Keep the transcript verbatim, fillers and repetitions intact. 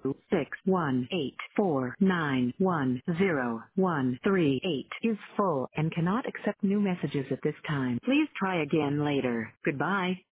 six one eight four nine one zero one three eight is full and cannot accept new messages at this time. Please try again later. Goodbye.